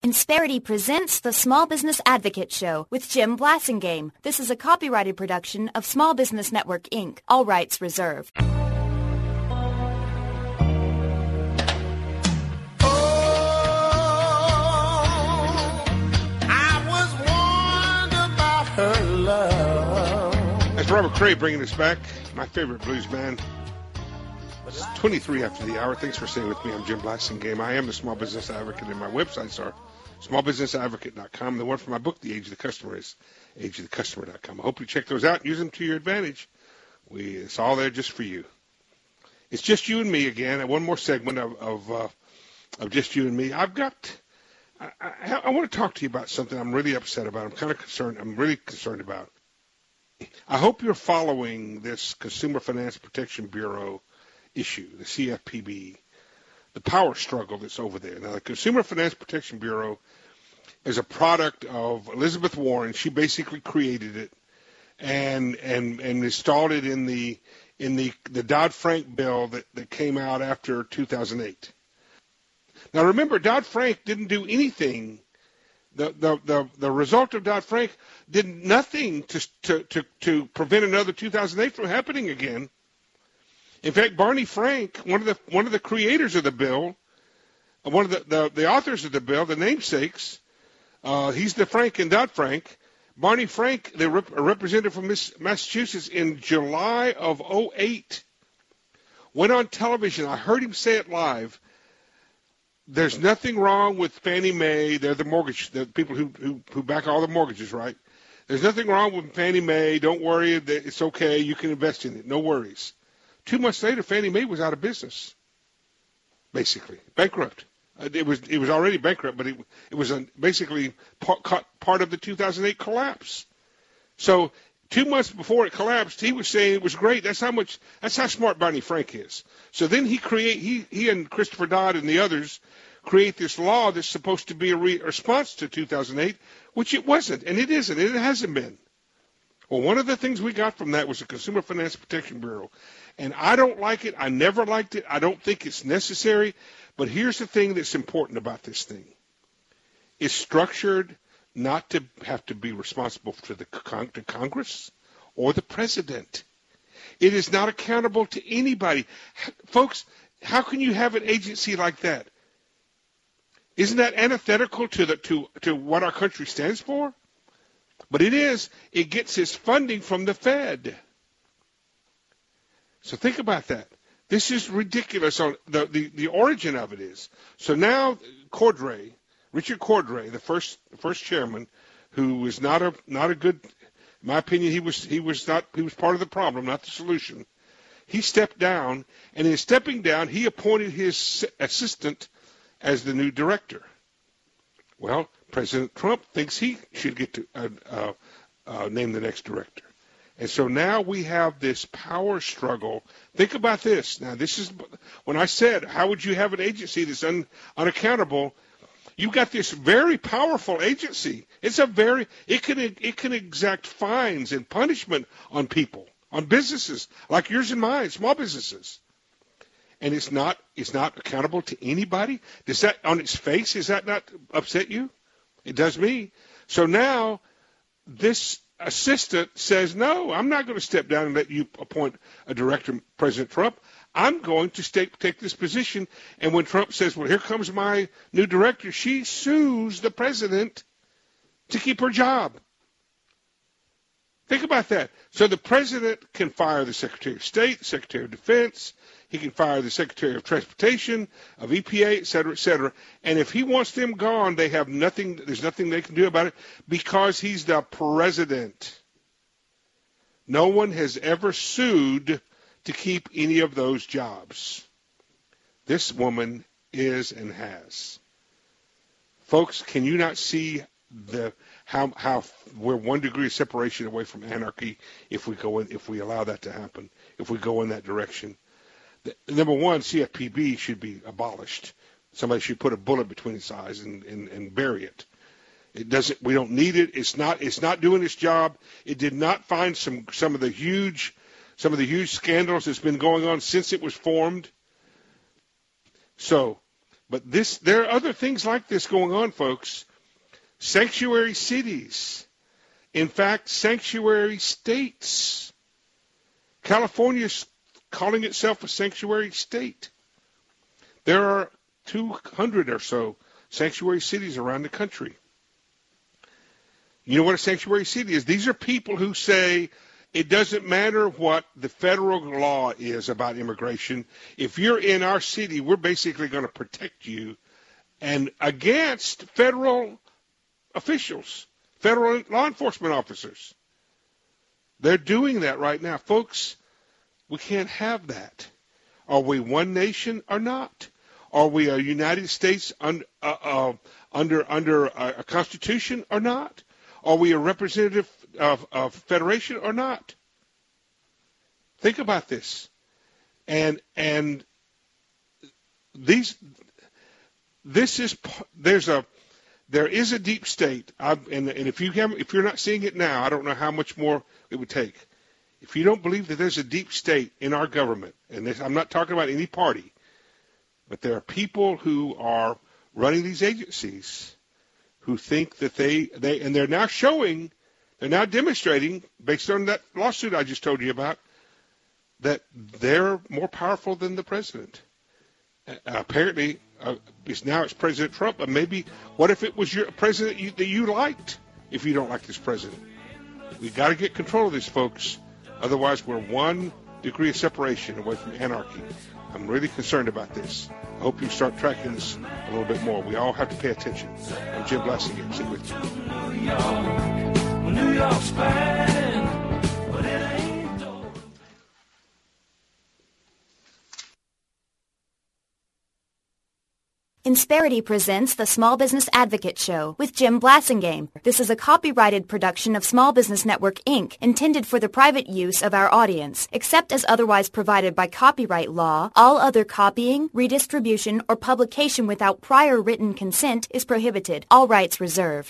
Insperity presents the Small Business Advocate Show with Jim Blasingame. This is a copyrighted production of Small Business Network, Inc. All rights reserved. That's Robert Cray bringing us back, my favorite blues band. It's 23 after the hour. Thanks for staying with me. I'm Jim Blasingame. I am the Small Business Advocate, and my websites are smallbusinessadvocate.com. The one for my book, The Age of the Customer, is ageofthecustomer.com. I hope you check those out and use them to your advantage. It's all there just for you. It's just you and me again, and one more segment of just you and me. I want to talk to you about something I'm really upset about. I'm really concerned about. I hope you're following this Consumer Finance Protection Bureau issue, the CFPB, the power struggle that's over there. Now, the Consumer Finance Protection Bureau is a product of Elizabeth Warren. She basically created it and installed it in the Dodd-Frank bill that came out after 2008. Now, remember, Dodd-Frank didn't do anything. The result of Dodd-Frank did nothing to prevent another 2008 from happening again. In fact, Barney Frank, one of the creators of the bill, one of the authors of the bill, the namesakes, he's the Frank in Dodd-Frank. Barney Frank, the representative from Massachusetts, in July of 2008, went on television. I heard him say it live. There's nothing wrong with Fannie Mae. They're the people who back all the mortgages, right? There's nothing wrong with Fannie Mae. Don't worry. It's okay. You can invest in it. No worries. 2 months later, Fannie Mae was out of business, basically bankrupt. It was already bankrupt, but it was basically part of the 2008 collapse. So 2 months before it collapsed, he was saying it was great. That's how smart Barney Frank is. So then he and Christopher Dodd and the others create this law that's supposed to be a response to 2008, which it wasn't, and it isn't, and it hasn't been. Well, one of the things we got from that was the Consumer Finance Protection Bureau. And I don't like it. I never liked it. I don't think it's necessary. But here's the thing that's important about this thing. It's structured not to have to be responsible to Congress or the president. It is not accountable to anybody. Folks, how can you have an agency like that? Isn't that antithetical to what our country stands for? But it is. It gets its funding from the Fed. So think about that. This is ridiculous. On the origin of it is. So now Richard Cordray, the first chairman, who was not a good, in my opinion, he was part of the problem, not the solution. He stepped down, and in stepping down, he appointed his assistant as the new director. Well, President Trump thinks he should get to name the next director. And so now we have this power struggle. Think about this. Now, this is when I said, how would you have an agency that's unaccountable? You've got this very powerful agency. It can exact fines and punishment on people, on businesses like yours and mine, small businesses. And it's not accountable to anybody. Does that, on its face, does that not upset you? It does me. So now this assistant says, no, I'm not going to step down and let you appoint a director, President Trump. I'm going to take this position. And when Trump says, well, here comes my new director, she sues the president to keep her job. Think about that. So the president can fire the Secretary of State, the Secretary of Defense. He can fire the Secretary of Transportation, of EPA, et cetera, et cetera. And if he wants them gone, they have nothing. There's nothing they can do about it because he's the president. No one has ever sued to keep any of those jobs. This woman is and has. Folks, can you not see how we're 1 degree of separation away from anarchy if we allow that to happen, if we go in that direction? Number one, CFPB should be abolished. Somebody should put a bullet between its eyes and bury it. It doesn't. We don't need it. It's not doing its job. It did not find some of the huge scandals that's been going on since it was formed. So But there are other things like this going on, folks. Sanctuary cities. In fact, sanctuary states. California's calling itself a sanctuary state. There are 200 or so sanctuary cities around the country. You know what a sanctuary city is? These are people who say it doesn't matter what the federal law is about immigration. If you're in our city, we're basically going to protect you and against federal officials, federal law enforcement officers. They're doing that right now. Folks, we can't have that. Are we one nation or not? Are we a United States under a constitution or not? Are we a representative of federation or not? Think about this. And there is a deep state. And if you're not seeing it now, I don't know how much more it would take. If you don't believe that there's a deep state in our government, and I'm not talking about any party, but there are people who are running these agencies who think that they're now demonstrating, based on that lawsuit I just told you about, that they're more powerful than the president. Apparently, it's President Trump, but maybe, what if it was your president that you liked if you don't like this president? We've got to get control of this, folks. Otherwise, we're 1 degree of separation away from anarchy. I'm really concerned about this. I hope you start tracking this a little bit more. We all have to pay attention. I'm Jim Blassinger. Sit with you. New York's fine, but it ain't over. Insperity presents the Small Business Advocate Show with Jim Blassingame. This is a copyrighted production of Small Business Network, Inc., intended for the private use of our audience. Except as otherwise provided by copyright law, all other copying, redistribution, or publication without prior written consent is prohibited. All rights reserved.